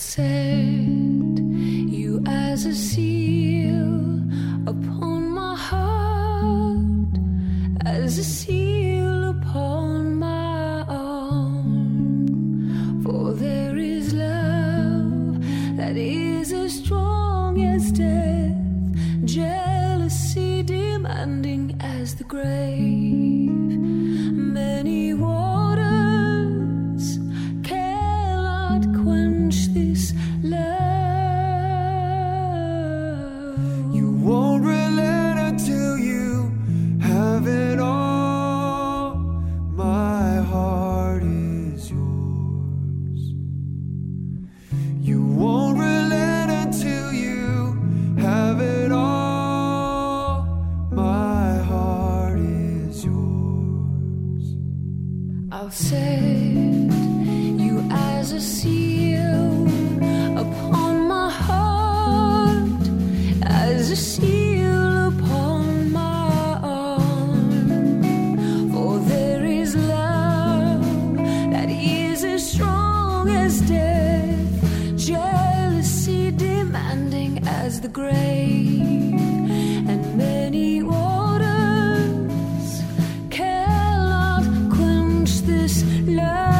set you as a seal upon my heart, as a seal upon my arm. For there is love that is as strong as death, jealousy demanding as the grave. Many waters cannot quench this love. You won't relent until you have it all. My heart is yours. You won't relent until you have it all. My heart is yours. I'll set you as a seal upon my heart, as a seal upon my arm. For there is love that is as strong as death, jealousy demanding as the grave. And many waters cannot quench this love.